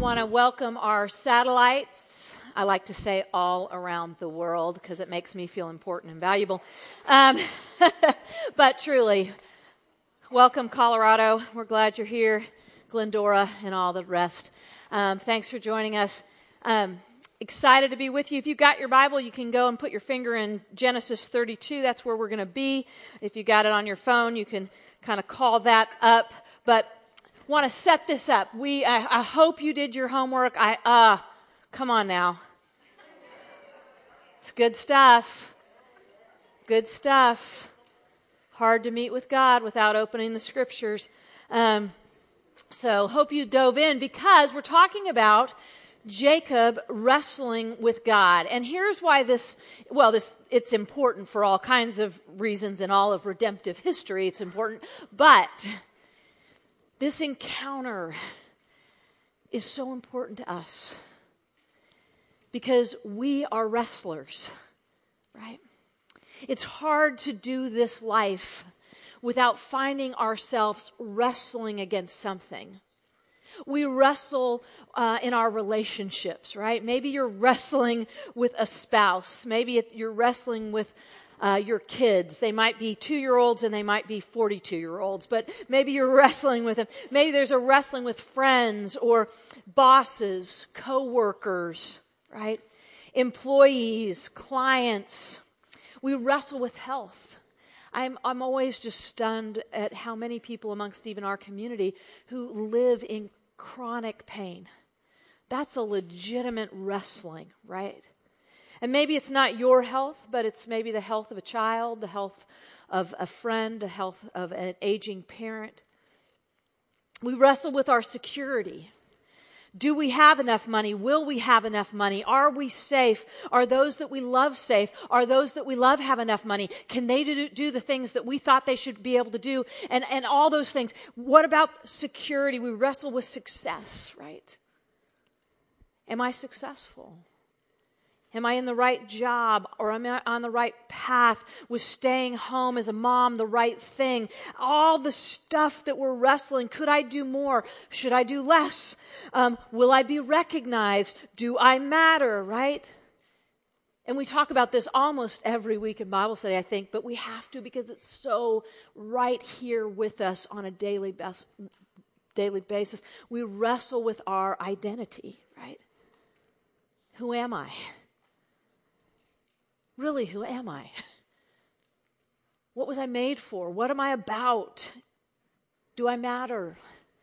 want to welcome our satellites. I like to say all around the world because it makes me feel important and valuable. But truly, welcome Colorado. We're glad you're here. Glendora and all the rest. Thanks for joining us. Excited to be with you. If you've got your Bible, you can go and put your finger in Genesis 32. That's where we're going to be. If you got it on your phone, you can kind of call that up. But want to set this up. I hope you did your homework. Come on now. It's good stuff. Good stuff. Hard to meet with God without opening the scriptures. So hope you dove in because we're talking about Jacob wrestling with God. And here's why it's important for all kinds of reasons in all of redemptive history. It's important. But this encounter is so important to us because we are wrestlers, right? It's hard to do this life without finding ourselves wrestling against something. We wrestle in our relationships, right? Maybe you're wrestling with a spouse. Maybe you're wrestling with your kids. They might be 2-year-olds and they might be 42-year-olds, but maybe you're wrestling with them. Maybe there's a wrestling with friends or bosses, co-workers, right? Employees, clients. We wrestle with health. I'm always just stunned at how many people amongst even our community who live in chronic pain. That's a legitimate wrestling, right? And maybe it's not your health, but it's maybe the health of a child, the health of a friend, the health of an aging parent. We wrestle with our security. Do we have enough money? Will we have enough money? Are we safe? Are those that we love safe? Are those that we love have enough money? Can they do the things that we thought they should be able to do? And all those things. What about security? We wrestle with success, right? Am I successful? Am I in the right job, or am I on the right path with staying home as a mom, the right thing? All the stuff that we're wrestling. Could I do more? Should I do less? Will I be recognized? Do I matter, right? And we talk about this almost every week in Bible study, I think, but we have to because it's so right here with us on a daily basis. We wrestle with our identity, right? Who am I? Really, who am I? What was I made for? What am I about? Do I matter?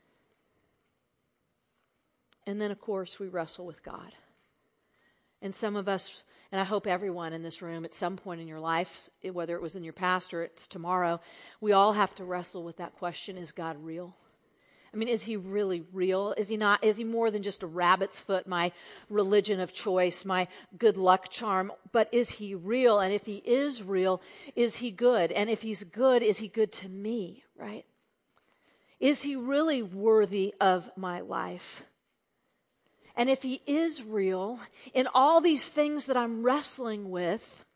And then, of course, we wrestle with God. And some of us, and I hope everyone in this room at some point in your life, whether it was in your past or it's tomorrow, we all have to wrestle with that question, is God real? I mean, is he really real? Is he not? Is he more than just a rabbit's foot, my religion of choice, my good luck charm? But is he real? And if he is real, is he good? And if he's good, is he good to me, right? Is he really worthy of my life? And if he is real, in all these things that I'm wrestling with,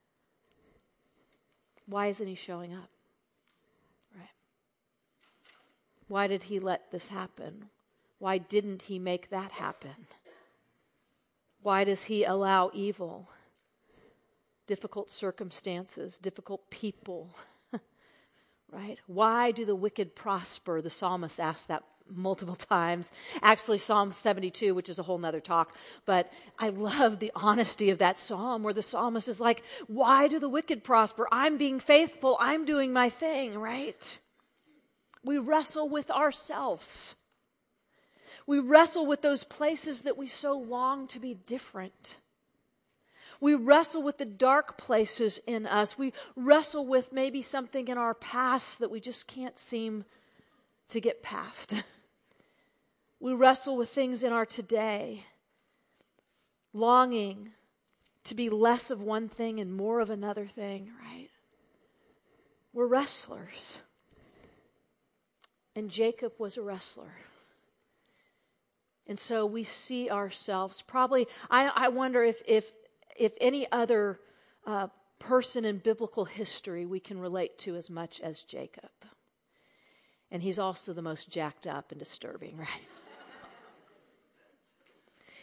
why isn't he showing up? Why did he let this happen? Why didn't he make that happen? Why does he allow evil, difficult circumstances, difficult people, right? Why do the wicked prosper? The psalmist asked that multiple times. Actually, Psalm 72, which is a whole nother talk, but I love the honesty of that psalm where the psalmist is like, why do the wicked prosper? I'm being faithful. I'm doing my thing, right? We wrestle with ourselves. We wrestle with those places that we so long to be different. We wrestle with the dark places in us. We wrestle with maybe something in our past that we just can't seem to get past. We wrestle with things in our today, longing to be less of one thing and more of another thing, right? We're wrestlers. And Jacob was a wrestler. And so we see ourselves probably, I wonder if any other person in biblical history we can relate to as much as Jacob. And he's also the most jacked up and disturbing, right?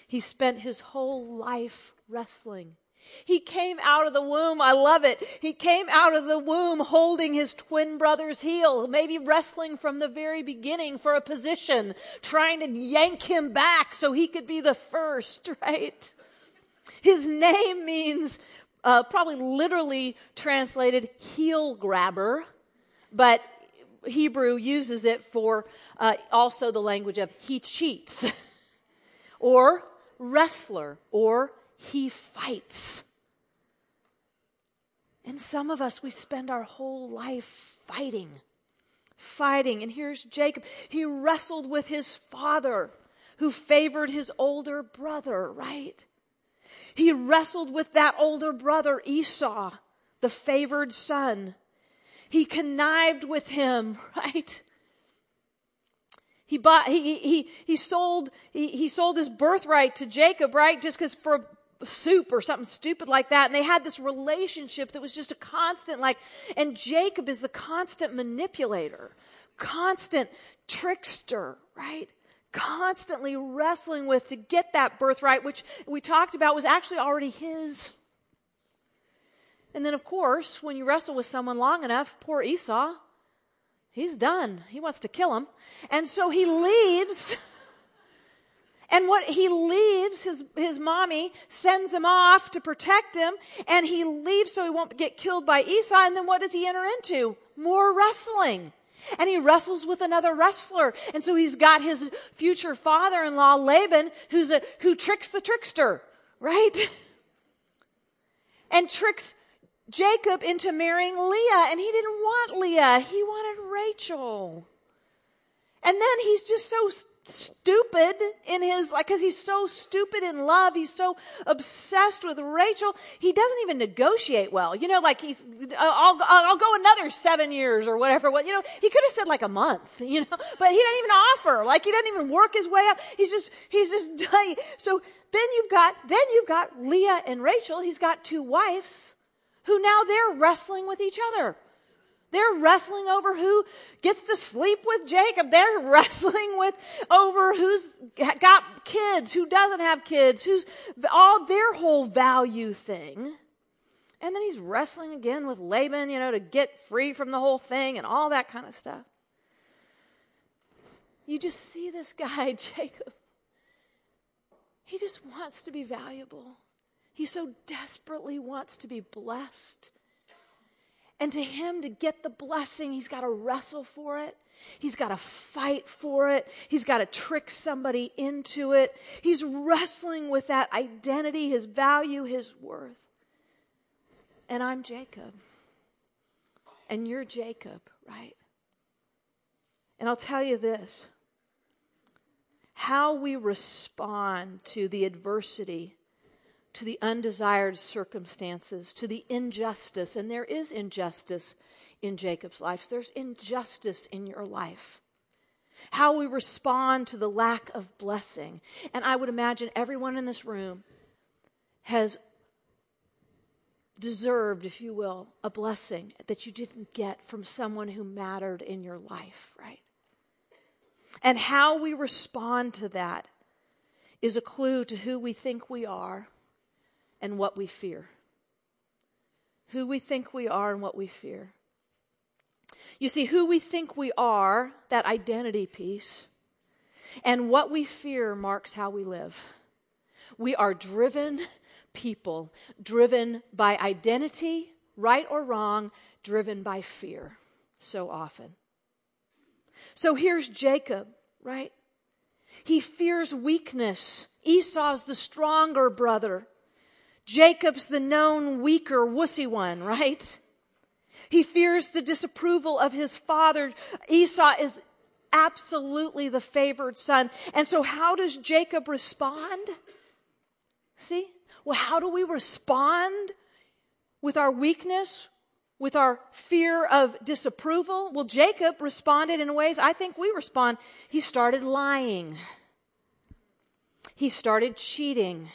He spent his whole life wrestling. He came out of the womb, I love it. He came out of the womb holding his twin brother's heel, maybe wrestling from the very beginning for a position, trying to yank him back so he could be the first, right? His name means, probably literally translated heel grabber, but Hebrew uses it for also the language of he cheats, or wrestler, or he fights. And some of us, we spend our whole life fighting. And here's Jacob. He wrestled with his father, who favored his older brother, right? He wrestled with that older brother, Esau, the favored son. He connived with him, right? He sold his birthright to Jacob, right? Just because for soup or something stupid like that. And they had this relationship that was just a constant, and Jacob is the constant manipulator, constant trickster, right? Constantly wrestling with to get that birthright, which we talked about was actually already his. And then, of course, when you wrestle with someone long enough, poor Esau, he's done. He wants to kill him. And so he leaves. And what he leaves, his mommy sends him off to protect him, and he leaves so he won't get killed by Esau. And then what does he enter into? More wrestling. And he wrestles with another wrestler. And so he's got his future father-in-law, Laban, who tricks the trickster, right? And tricks Jacob into marrying Leah. And he didn't want Leah. He wanted Rachel. And then he's just so stupid in his, because he's so stupid in love. He's so obsessed with Rachel. He doesn't even negotiate well. I'll go another 7 years or whatever. Well, he could have said a month, but he doesn't even offer. He doesn't even work his way up. He's just dying. So then you've got Leah and Rachel. He's got two wives who now they're wrestling with each other. They're wrestling over who gets to sleep with Jacob. They're wrestling over who's got kids, who doesn't have kids, who's all their whole value thing. And then he's wrestling again with Laban, to get free from the whole thing and all that kind of stuff. You just see this guy, Jacob. He just wants to be valuable. He so desperately wants to be blessed. And to him, to get the blessing, he's got to wrestle for it. He's got to fight for it. He's got to trick somebody into it. He's wrestling with that identity, his value, his worth. And I'm Jacob. And you're Jacob, right? And I'll tell you this. How we respond to the adversity, to the undesired circumstances, to the injustice. And there is injustice in Jacob's life. There's injustice in your life. How we respond to the lack of blessing. And I would imagine everyone in this room has deserved, if you will, a blessing that you didn't get from someone who mattered in your life, right? And how we respond to that is a clue to who we think we are and what we fear. Who we think we are and what we fear. You see, who we think we are, that identity piece, and what we fear marks how we live. We are driven people, driven by identity, right or wrong, driven by fear so often. So here's Jacob, right? He fears weakness. Esau's the stronger brother. Jacob's the known weaker, wussy one, right? He fears the disapproval of his father. Esau is absolutely the favored son. And so how does Jacob respond? See? Well, how do we respond with our weakness, with our fear of disapproval? Well, Jacob responded in ways I think we respond. He started lying. He started cheating.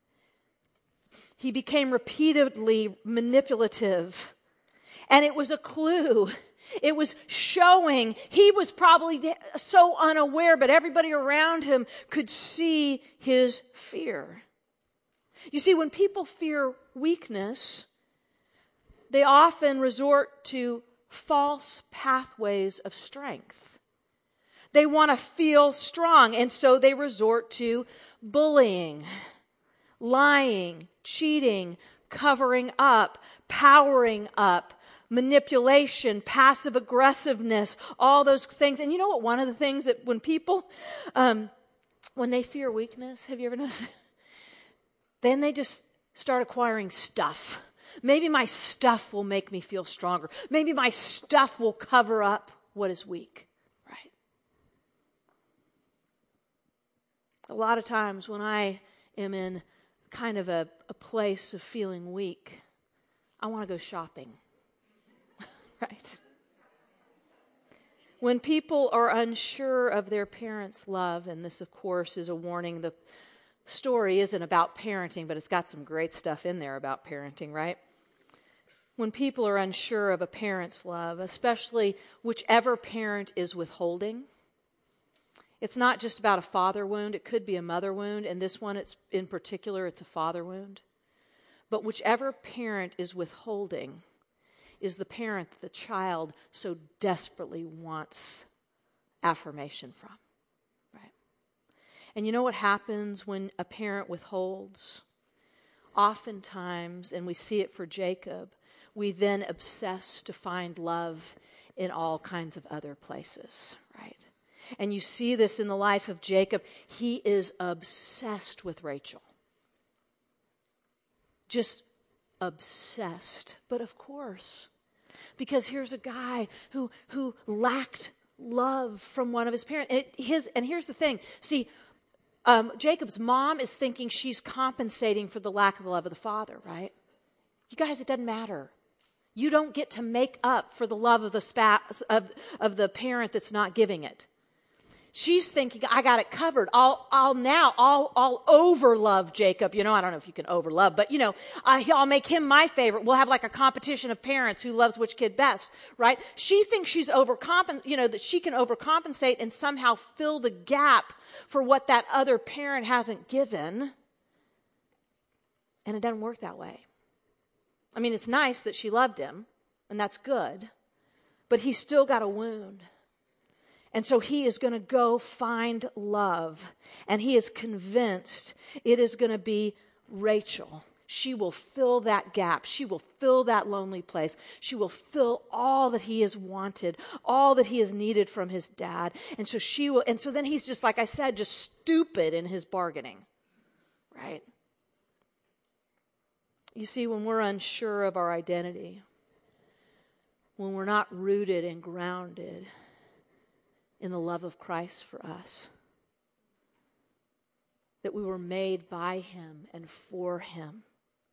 He became repeatedly manipulative. And it was a clue. It was showing. He was probably so unaware, but everybody around him could see his fear. You see, when people fear weakness, they often resort to false pathways of strength. They want to feel strong, and so they resort to bullying, lying, cheating, covering up, powering up, manipulation, passive aggressiveness, all those things. And you know what? One of the things that when people, when they fear weakness, have you ever noticed? Then they just start acquiring stuff. Maybe my stuff will make me feel stronger. Maybe my stuff will cover up what is weak, right? A lot of times when I am in kind of a place of feeling weak, I want to go shopping, right? When people are unsure of their parents' love, and this, of course, is a warning, the story isn't about parenting, but it's got some great stuff in there about parenting, right? When people are unsure of a parent's love, especially whichever parent is withholding, it's not just about a father wound. It could be a mother wound, and this one, it's in particular, it's a father wound. But whichever parent is withholding is the parent that the child so desperately wants affirmation from, right? And you know what happens when a parent withholds? Oftentimes, and we see it for Jacob, we then obsess to find love in all kinds of other places, right? And you see this in the life of Jacob. He is obsessed with Rachel. Just obsessed. But of course, because here's a guy who lacked love from one of his parents. And here's the thing. See, Jacob's mom is thinking she's compensating for the lack of the love of the father, right? You guys, it doesn't matter. You don't get to make up for the love of of the parent that's not giving it. She's thinking, I got it covered. I'll over love Jacob. You know, I don't know if you can over love, but I'll make him my favorite. We'll have like a competition of parents who loves which kid best, right? She thinks she's that she can overcompensate and somehow fill the gap for what that other parent hasn't given. And it doesn't work that way. I mean, it's nice that she loved him, and that's good, but he's still got a wound. And so he is going to go find love. And he is convinced it is going to be Rachel. She will fill that gap. She will fill that lonely place. She will fill all that he has wanted, all that he has needed from his dad. And so she will, and so then he's just, like I said, just stupid in his bargaining. Right? You see, when we're unsure of our identity, when we're not rooted and grounded in the love of Christ for us, that we were made by him and for him.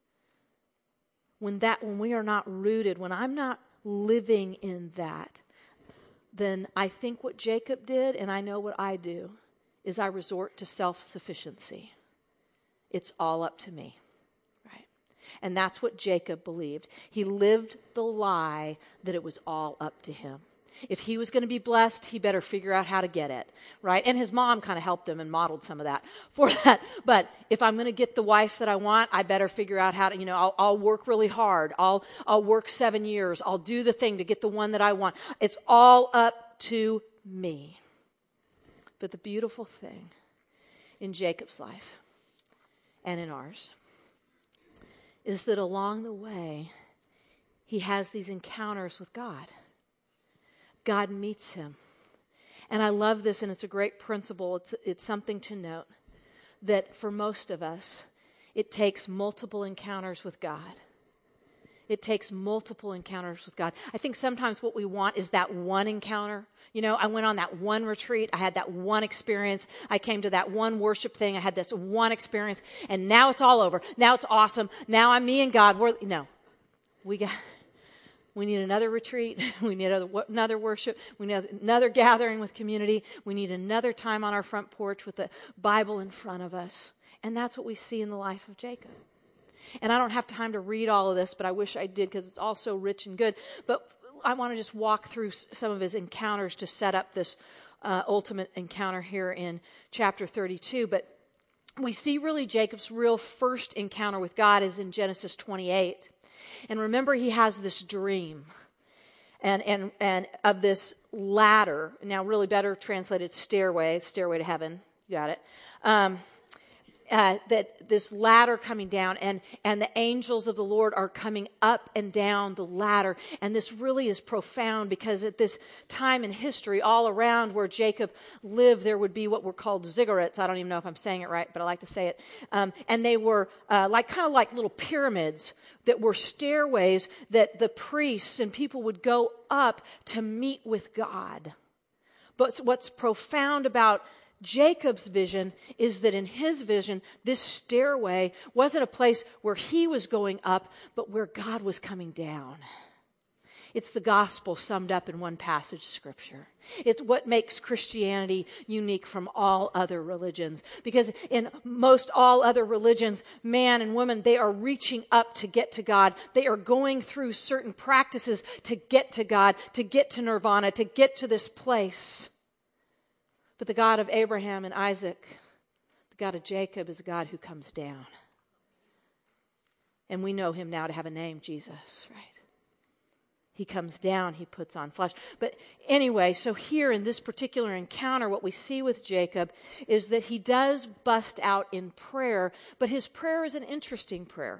When we are not rooted, when I'm not living in that, then I think what Jacob did, and I know what I do, is I resort to self-sufficiency. It's all up to me, right? And that's what Jacob believed. He lived the lie that it was all up to him. If he was going to be blessed, he better figure out how to get it, right? And his mom kind of helped him and modeled some of that for that. But if I'm going to get the wife that I want, I better figure out how to, I'll work really hard. I'll work 7 years. I'll do the thing to get the one that I want. It's all up to me. But the beautiful thing in Jacob's life and in ours is that along the way, he has these encounters with God. God meets him. And I love this, and it's a great principle. It's something to note that for most of us, it takes multiple encounters with God. It takes multiple encounters with God. I think sometimes what we want is that one encounter. I went on that one retreat. I had that one experience. I came to that one worship thing. I had this one experience. And now it's all over. Now it's awesome. Now I'm me and God. We need another retreat. We need another worship. We need another gathering with community. We need another time on our front porch with the Bible in front of us. And that's what we see in the life of Jacob. And I don't have time to read all of this, but I wish I did because it's all so rich and good. But I want to just walk through some of his encounters to set up this ultimate encounter here in chapter 32. But we see really Jacob's real first encounter with God is in Genesis 28. And remember, he has this dream and of this ladder. Now, really better translated stairway to heaven. You got it. That this ladder coming down and the angels of the Lord are coming up and down the ladder. And this really is profound because at this time in history, all around where Jacob lived, there would be what were called ziggurats. I don't even know if I'm saying it right, but I like to say it. And they were kind of like little pyramids that were stairways that the priests and people would go up to meet with God. But what's profound about Jacob's vision is that in his vision, this stairway wasn't a place where he was going up, but where God was coming down. It's the gospel summed up in one passage of Scripture. It's what makes Christianity unique from all other religions. Because in most all other religions, man and woman, they are reaching up to get to God. They are going through certain practices to get to God, to get to nirvana, to get to this place. But the God of Abraham and Isaac, the God of Jacob, is a God who comes down. And we know him now to have a name, Jesus, right? He comes down, he puts on flesh. But anyway, so here in this particular encounter, what we see with Jacob is that he does bust out in prayer, but his prayer is an interesting prayer.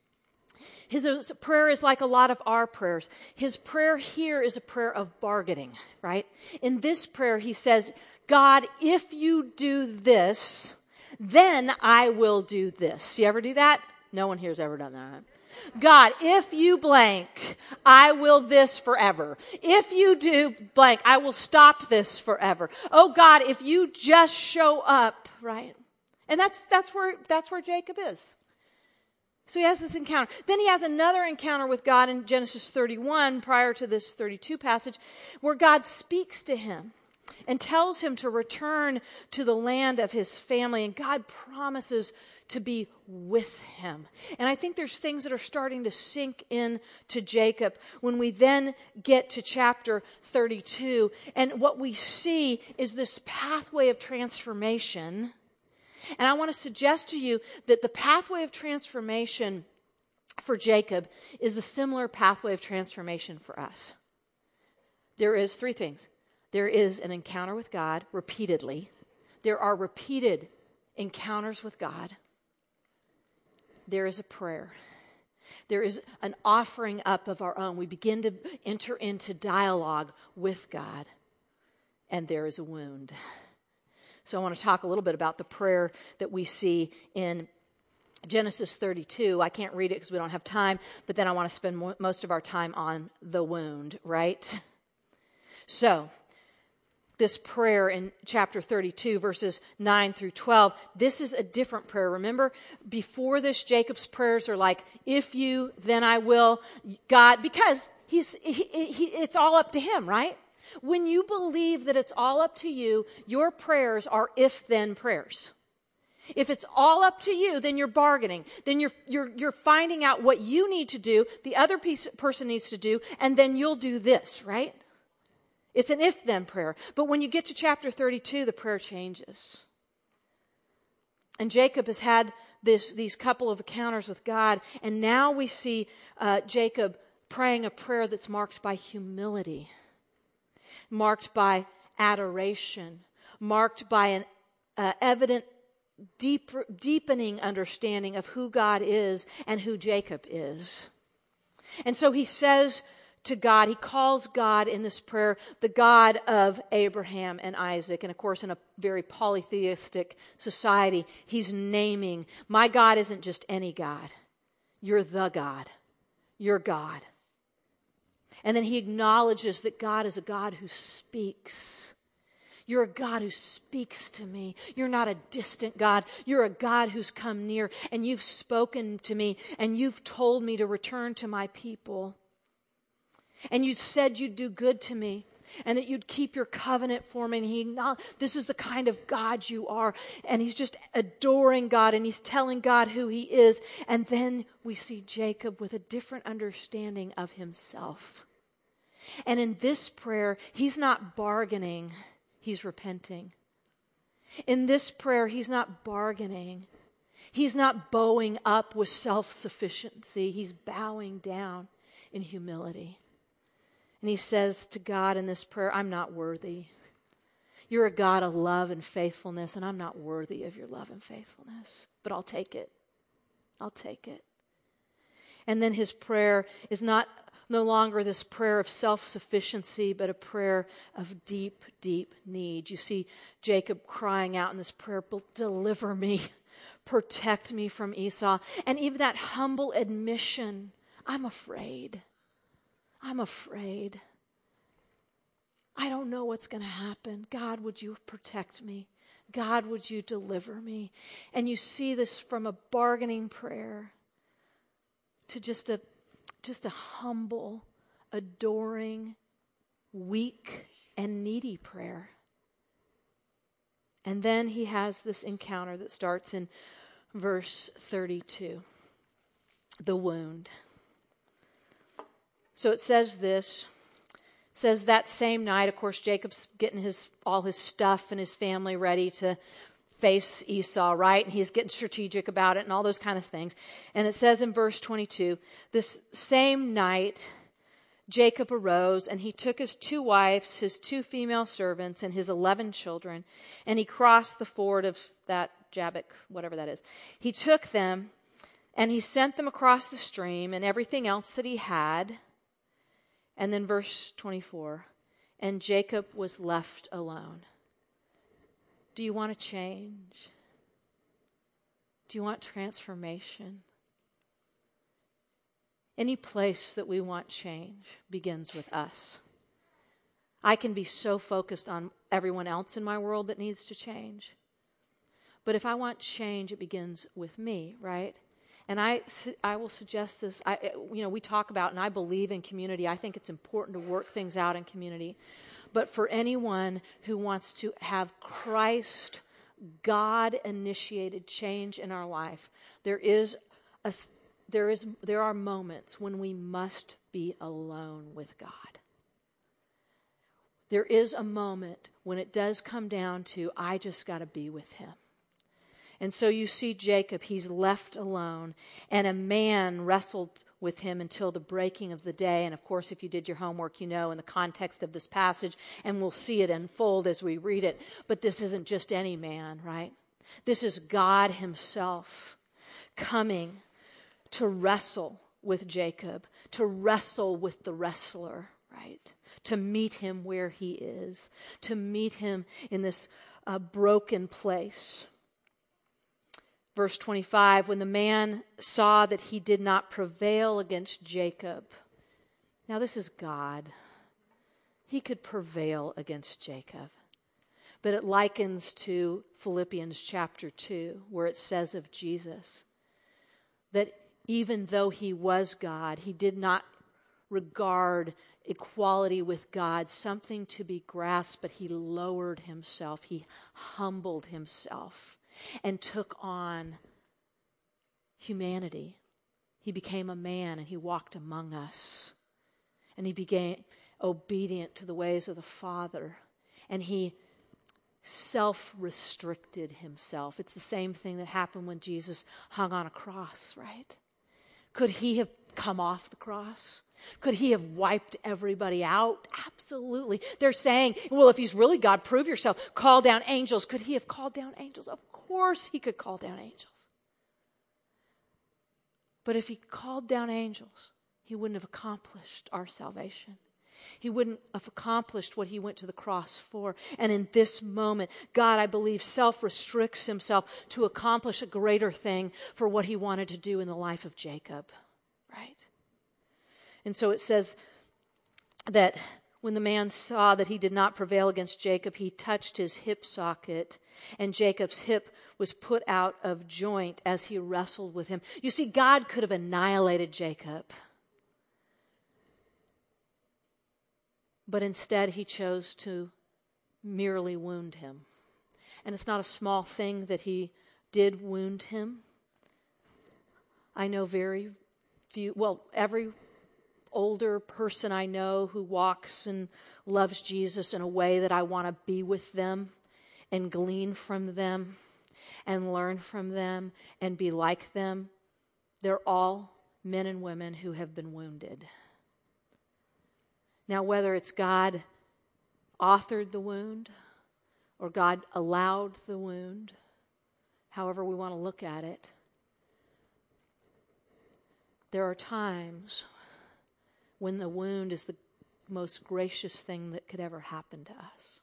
His prayer is like a lot of our prayers. His prayer here is a prayer of bargaining, right? In this prayer, he says, God, if you do this, then I will do this. You ever do that? No one here has ever done that. God, if you blank, I will this forever. If you do blank, I will stop this forever. Oh God, if you just show up, right? And that's where Jacob is. So he has this encounter. Then he has another encounter with God in Genesis 31, prior to this 32 passage, where God speaks to him and tells him to return to the land of his family. And God promises to be with him. And I think there's things that are starting to sink in to Jacob when we then get to chapter 32. And what we see is this pathway of transformation. And I want to suggest to you that the pathway of transformation for Jacob is the similar pathway of transformation for us. There is three things. There is an encounter with God repeatedly. There are repeated encounters with God. There is a prayer. There is an offering up of our own. We begin to enter into dialogue with God. And there is a wound. So I want to talk a little bit about the prayer that we see in Genesis 32. I can't read it because we don't have time, but then I want to spend most of our time on the wound, right? So, this prayer in chapter 32, verses 9 through 12, this is a different prayer. Remember, before this, Jacob's prayers are like, if you, then I will, God, because it's all up to him, right? When you believe that it's all up to you, your prayers are if-then prayers. If it's all up to you, then you're bargaining. Then you're finding out what you need to do, the other person needs to do, and then you'll do this, right? It's an if-then prayer. But when you get to chapter 32, the prayer changes. And Jacob has had these couple of encounters with God, and now we see Jacob praying a prayer that's marked by humility, marked by adoration, marked by an evident deepening understanding of who God is and who Jacob is. And so he says to God, he calls God in this prayer the God of Abraham and Isaac. And of course, in a very polytheistic society, he's naming, my God isn't just any God. You're the God. You're God. And then he acknowledges that God is a God who speaks. You're a God who speaks to me. You're not a distant God. You're a God who's come near, and you've spoken to me, and you've told me to return to my people. And you said you'd do good to me, and that you'd keep your covenant for me. And he acknowledged, this is the kind of God you are. And he's just adoring God, and he's telling God who he is. And then we see Jacob with a different understanding of himself. And in this prayer, he's not bargaining, he's repenting. In this prayer, he's not bargaining. He's not bowing up with self-sufficiency. He's bowing down in humility. And he says to God in this prayer, I'm not worthy. You're a God of love and faithfulness, and I'm not worthy of your love and faithfulness. But I'll take it. I'll take it. And then his prayer is no longer this prayer of self-sufficiency, but a prayer of deep, deep need. You see Jacob crying out in this prayer, deliver me, protect me from Esau. And even that humble admission, I'm afraid. I'm afraid. I don't know what's going to happen. God, would you protect me? God, would you deliver me? And you see this from a bargaining prayer to just a humble, adoring, weak, and needy prayer. And then he has this encounter that starts in verse 32. The wound. So it says this. It says that same night, of course, Jacob's getting all his stuff and his family ready to face Esau, right? And he's getting strategic about it and all those kind of things. And it says in verse 22, this same night, Jacob arose and he took his 2 wives, his 2 female servants, and his 11 children, and he crossed the ford of that Jabbok, whatever that is. He took them and he sent them across the stream and everything else that he had. And then verse 24, and Jacob was left alone. Do you want to change? Do you want transformation? Any place that we want change begins with us. I can be so focused on everyone else in my world that needs to change. But if I want change, it begins with me, right? And I will suggest this. We talk about, and I believe in community. I think it's important to work things out in community. But for anyone who wants to have Christ, God-initiated change in our life, there are moments when we must be alone with God. There is a moment when it does come down to, I just got to be with him. And so you see Jacob, he's left alone, and a man wrestled with him until the breaking of the day. And of course, if you did your homework, you know in the context of this passage, and we'll see it unfold as we read it. But this isn't just any man, right? This is God himself coming to wrestle with Jacob, to wrestle with the wrestler, right? To meet him where he is, to meet him in this broken place. Verse 25, when the man saw that he did not prevail against Jacob. Now this is God. He could prevail against Jacob. But it likens to Philippians chapter 2, where it says of Jesus that even though he was God, he did not regard equality with God something to be grasped, but he lowered himself. He humbled himself and took on humanity. He became a man and he walked among us. And he became obedient to the ways of the Father. And he self-restricted himself. It's the same thing that happened when Jesus hung on a cross, right? Could he have come off the cross? Could he have wiped everybody out? Absolutely. They're saying, well, if he's really God, prove yourself. Call down angels. Could he have called down angels? Of course he could call down angels. But if he called down angels, he wouldn't have accomplished our salvation. He wouldn't have accomplished what he went to the cross for. And in this moment, God, I believe, self-restricts himself to accomplish a greater thing for what he wanted to do in the life of Jacob. Right? And so it says that when the man saw that he did not prevail against Jacob, he touched his hip socket, and Jacob's hip was put out of joint as he wrestled with him. You see, God could have annihilated Jacob. But instead, he chose to merely wound him. And it's not a small thing that he did wound him. I know very few, older person I know who walks and loves Jesus in a way that I want to be with them and glean from them and learn from them and be like them. They're all men and women who have been wounded. Now, whether it's God authored the wound or God allowed the wound, however we want to look at it, there are times when the wound is the most gracious thing that could ever happen to us.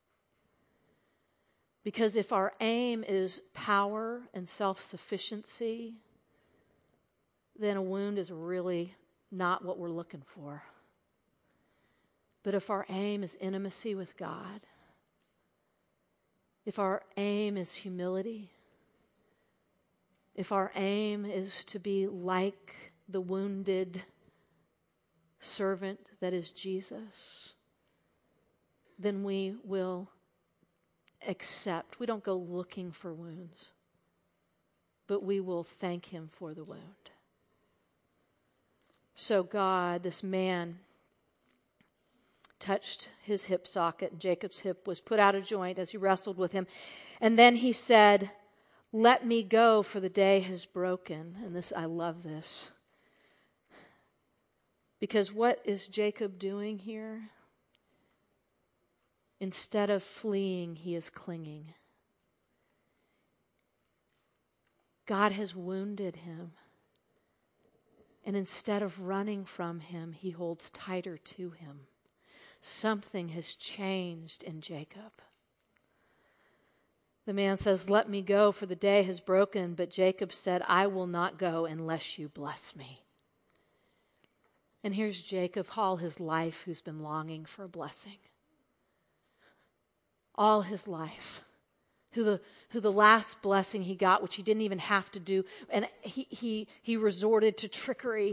Because if our aim is power and self-sufficiency, then a wound is really not what we're looking for. But if our aim is intimacy with God, if our aim is humility, if our aim is to be like the wounded servant that is Jesus, then we will accept. We don't go looking for wounds, but we will thank Him for the wound. So God, this man, touched his hip socket, and Jacob's hip was put out of joint as he wrestled with him. And then he said, "Let me go, for the day has broken." And this, I love this. Because what is Jacob doing here? Instead of fleeing, he is clinging. God has wounded him. And instead of running from him, he holds tighter to him. Something has changed in Jacob. The man says, "Let me go, for the day has broken." But Jacob said, "I will not go unless you bless me." And here's Jacob, all his life, who's been longing for a blessing. All his life. Who the last blessing he got, which he didn't even have to do, and he resorted to trickery.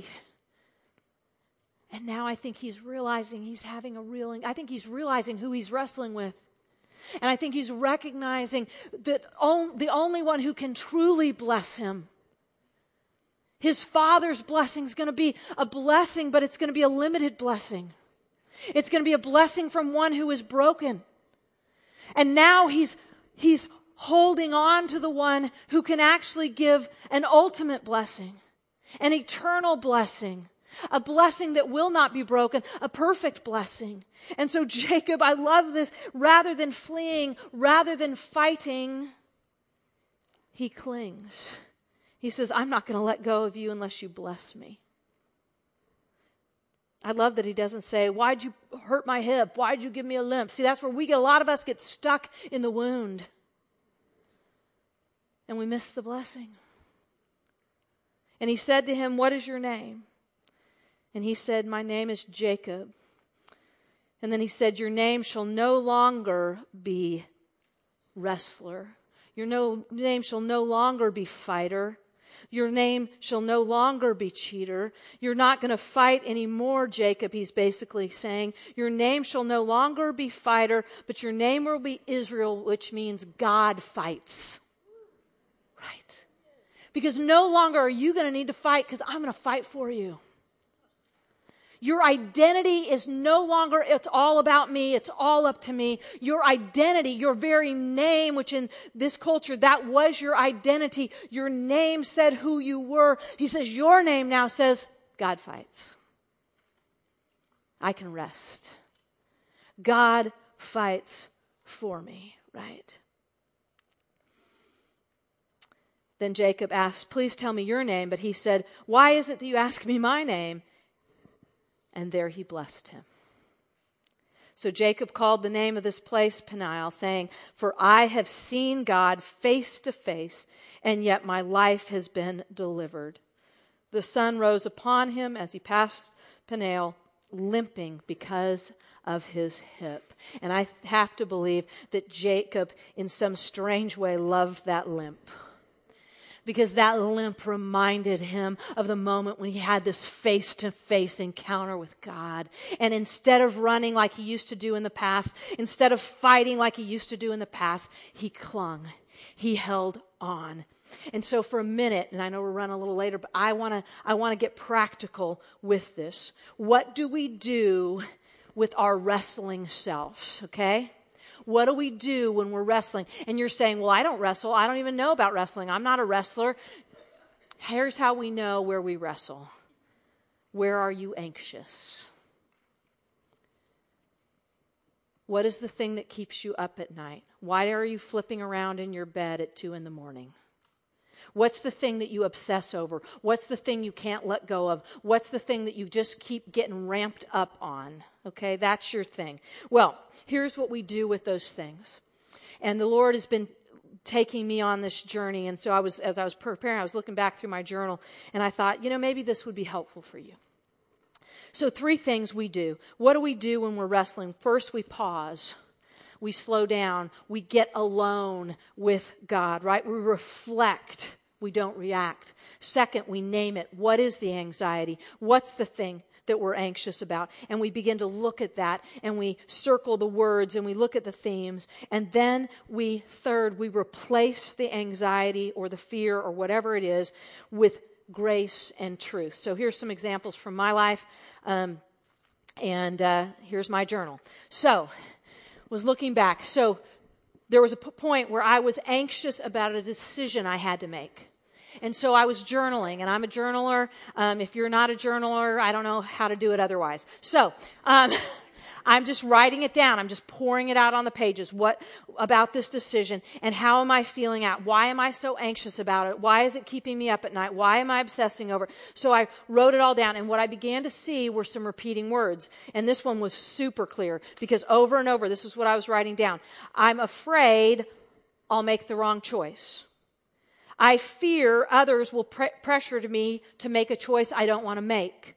And now I think he's realizing he's having I think he's realizing who he's wrestling with. And I think he's recognizing that the only one who can truly bless him, his Father's blessing, is going to be a blessing, but it's going to be a limited blessing. It's going to be a blessing from one who is broken. And now he's holding on to the one who can actually give an ultimate blessing, an eternal blessing, a blessing that will not be broken, a perfect blessing. And so Jacob, I love this, rather than fleeing, rather than fighting, he clings. He says, "I'm not going to let go of you unless you bless me." I love that he doesn't say, "Why'd you hurt my hip? Why'd you give me a limp?" See, that's where a lot of us get stuck in the wound. And we miss the blessing. And he said to him, "What is your name?" And he said, "My name is Jacob." And then he said, "Your name shall no longer be wrestler. Your name shall no longer be fighter. Your name shall no longer be cheater. You're not going to fight anymore, Jacob," he's basically saying. "Your name shall no longer be fighter, but your name will be Israel," which means God fights. Right? Because no longer are you going to need to fight, because I'm going to fight for you. Your identity is no longer, it's all about me, it's all up to me. Your identity, your very name, which in this culture, that was your identity. Your name said who you were. He says, your name now says, God fights. I can rest. God fights for me, right? Then Jacob asked, "Please tell me your name." But he said, "Why is it that you ask me my name?" And there he blessed him. So Jacob called the name of this place Peniel, saying, "For I have seen God face to face, and yet my life has been delivered." The sun rose upon him as he passed Peniel, limping because of his hip. And I have to believe that Jacob, in some strange way, loved that limp. Because that limp reminded him of the moment when he had this face-to-face encounter with God. And instead of running like he used to do in the past, instead of fighting like he used to do in the past, he clung. He held on. And so for a minute, and I know we're running a little later, but I want to get practical with this. What do we do with our wrestling selves, okay? What do we do when we're wrestling? And you're saying, well, I don't wrestle. I don't even know about wrestling. I'm not a wrestler. Here's how we know where we wrestle. Where are you anxious? What is the thing that keeps you up at night? Why are you flipping around in your bed at 2 a.m? What's the thing that you obsess over? What's the thing you can't let go of? What's the thing that you just keep getting ramped up on? Okay, that's your thing. Well, here's what we do with those things. And the Lord has been taking me on this journey. And so as I was preparing, I was looking back through my journal, and I thought, maybe this would be helpful for you. So 3 things we do. What do we do when we're wrestling? First, we pause. We slow down. We get alone with God, right? We reflect. We don't react. Second, we name it. What is the anxiety? What's the thing that we're anxious about? And we begin to look at that, and we circle the words, and we look at the themes. And then we replace the anxiety or the fear or whatever it is with grace and truth. So here's some examples from my life, and here's my journal. So, was looking back. So there was a point where I was anxious about a decision I had to make. And so I was journaling, and I'm a journaler. If you're not a journaler, I don't know how to do it otherwise. So I'm just writing it down. I'm just pouring it out on the pages. What about this decision, and how am I feeling out? Why am I so anxious about it? Why is it keeping me up at night? Why am I obsessing over it? So I wrote it all down, and what I began to see were some repeating words. And this one was super clear, because over and over, this is what I was writing down. I'm afraid I'll make the wrong choice. I fear others will pressure me to make a choice I don't want to make.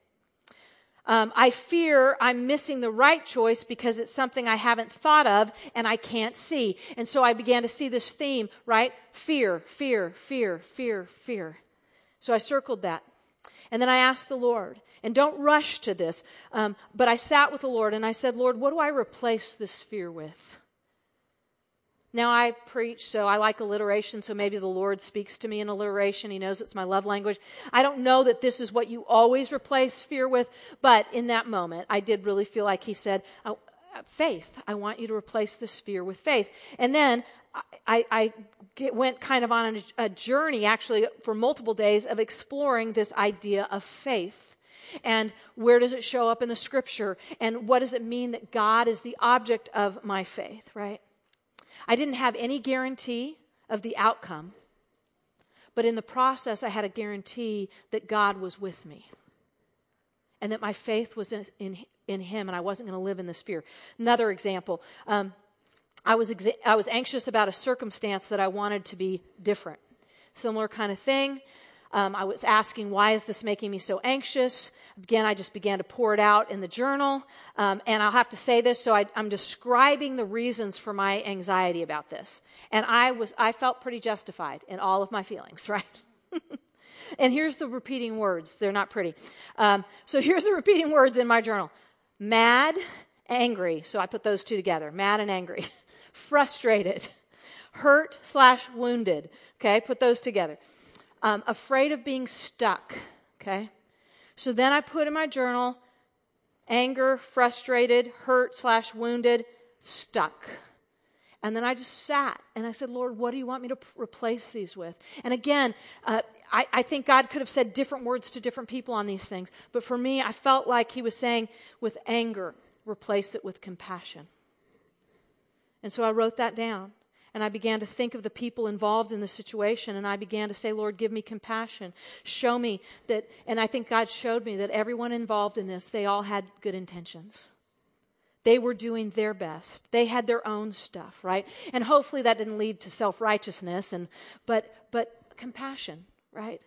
I fear I'm missing the right choice because it's something I haven't thought of and I can't see. And so I began to see this theme, right? Fear, fear, fear, fear, fear. So I circled that. And then I asked the Lord, and don't rush to this, but I sat with the Lord and I said, Lord, what do I replace this fear with? Now I preach, so I like alliteration, so maybe the Lord speaks to me in alliteration. He knows it's my love language. I don't know that this is what you always replace fear with, but in that moment, I did really feel like He said, faith. I want you to replace this fear with faith. And then I went kind of on a journey, actually, for multiple days of exploring this idea of faith. And where does it show up in the Scripture? And what does it mean that God is the object of my faith, right? I didn't have any guarantee of the outcome, but in the process, I had a guarantee that God was with me and that my faith was in Him, and I wasn't going to live in this fear. Another example, I was anxious about a circumstance that I wanted to be different. Similar kind of thing. I was asking, why is this making me so anxious? Again, I just began to pour it out in the journal. And I'll have to say this, so I'm describing the reasons for my anxiety about this. And I felt pretty justified in all of my feelings, right? And here's the repeating words. They're not pretty. So here's the repeating words in my journal. Mad, angry. So I put those two together. Mad and angry. Frustrated. Hurt/wounded. Okay, put those together. Afraid of being stuck, okay? So then I put in my journal, anger, frustrated, hurt/wounded, stuck. And then I just sat and I said, Lord, what do you want me to replace these with? And again, I think God could have said different words to different people on these things. But for me, I felt like He was saying, with anger, replace it with compassion. And so I wrote that down. And I began to think of the people involved in the situation, and I began to say, Lord, give me compassion. Show me that, and I think God showed me that everyone involved in this, they all had good intentions. They were doing their best. They had their own stuff, right? And hopefully that didn't lead to self-righteousness, but compassion, right?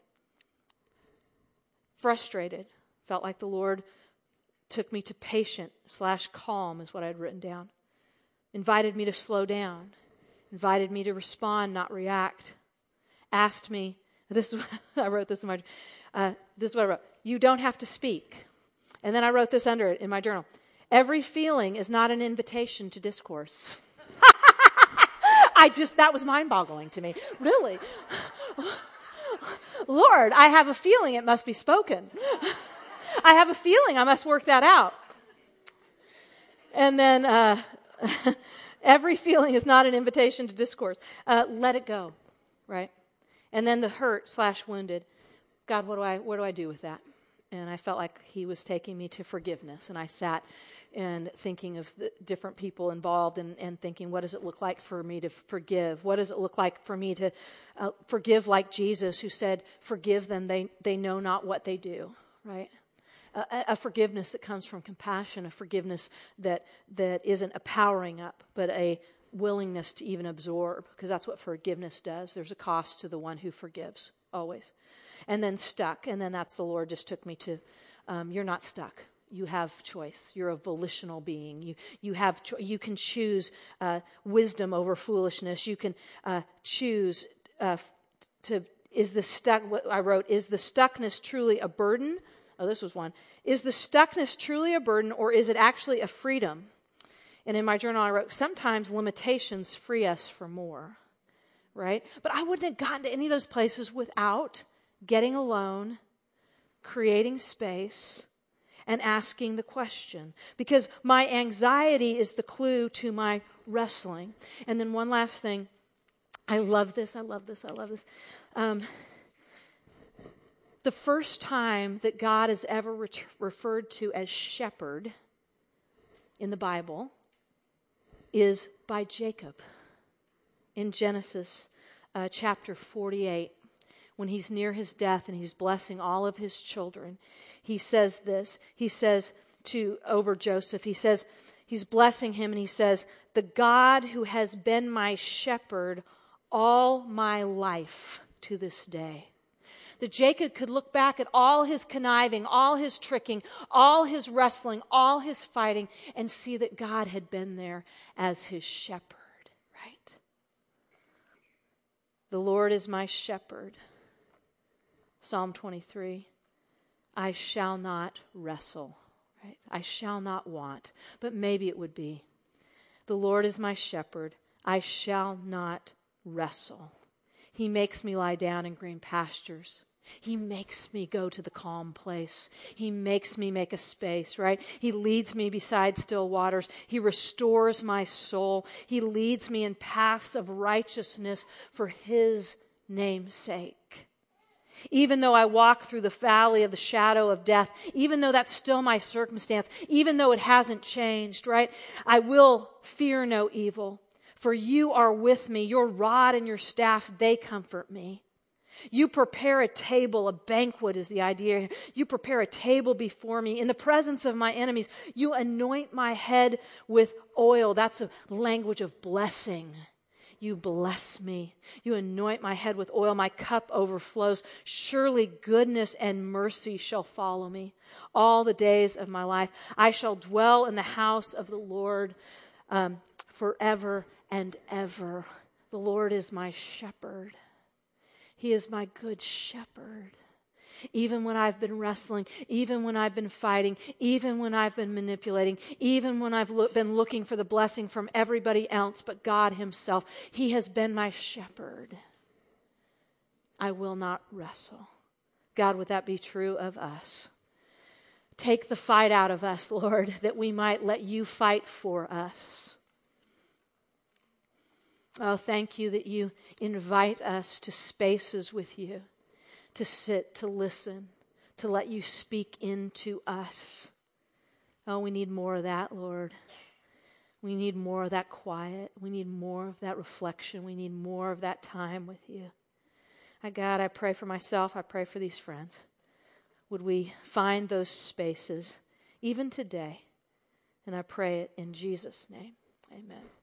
Frustrated. Felt like the Lord took me to patient/calm is what I'd written down. Invited me to slow down. Invited me to respond, not react. Asked me, this is what I wrote this in my, this is what I wrote. You don't have to speak. And then I wrote this under it in my journal. Every feeling is not an invitation to discourse. That was mind-boggling to me. Really? Lord, I have a feeling it must be spoken. I have a feeling I must work that out. And then every feeling is not an invitation to discourse. Let it go, right? And then the hurt/wounded. God, what do I do with that? And I felt like he was taking me to forgiveness. And I sat and thinking of the different people involved and thinking, what does it look like for me to forgive? What does it look like for me to forgive like Jesus, who said, forgive them, they know not what they do, right? A forgiveness that comes from compassion, a forgiveness that isn't a powering up, but a willingness to even absorb, because that's what forgiveness does. There's a cost to the one who forgives, always. And then stuck, and then that's the Lord just took me to, you're not stuck. You have choice. You're a volitional being. You can choose wisdom over foolishness. You can choose is the stuckness truly a burden? Oh, this was one. Is the stuckness truly a burden, or is it actually a freedom? And in my journal I wrote, sometimes limitations free us for more, right? But I wouldn't have gotten to any of those places without getting alone, creating space, and asking the question. Because my anxiety is the clue to my wrestling. And then one last thing. I love this. The first time that God is ever referred to as shepherd in the Bible is by Jacob in Genesis chapter 48. When he's near his death and he's blessing all of his children, he says this. He says over Joseph, he says, he's blessing him and he says, the God who has been my shepherd all my life to this day. That Jacob could look back at all his conniving, all his tricking, all his wrestling, all his fighting, and see that God had been there as his shepherd, right? The Lord is my shepherd. Psalm 23, I shall not wrestle, right? I shall not want, but maybe it would be. The Lord is my shepherd, I shall not wrestle. He makes me lie down in green pastures. He makes me go to the calm place. He makes me make a space, right? He leads me beside still waters. He restores my soul. He leads me in paths of righteousness for His name's sake. Even though I walk through the valley of the shadow of death, even though that's still my circumstance, even though it hasn't changed, right? I will fear no evil, for you are with me. Your rod and your staff, they comfort me. You prepare a table, a banquet is the idea. You prepare a table before me in the presence of my enemies. You anoint my head with oil. That's a language of blessing. You bless me. You anoint my head with oil. My cup overflows. Surely goodness and mercy shall follow me all the days of my life. I shall dwell in the house of the Lord forever and ever. The Lord is my shepherd. He is my good shepherd. Even when I've been wrestling, even when I've been fighting, even when I've been manipulating, even when I've been looking for the blessing from everybody else but God Himself, He has been my shepherd. I will not wrestle. God, would that be true of us? Take the fight out of us, Lord, that we might let You fight for us. Oh, thank You that You invite us to spaces with You, to sit, to listen, to let You speak into us. Oh, we need more of that, Lord. We need more of that quiet. We need more of that reflection. We need more of that time with You. God, I pray for myself. I pray for these friends. Would we find those spaces even today? And I pray it in Jesus' name. Amen.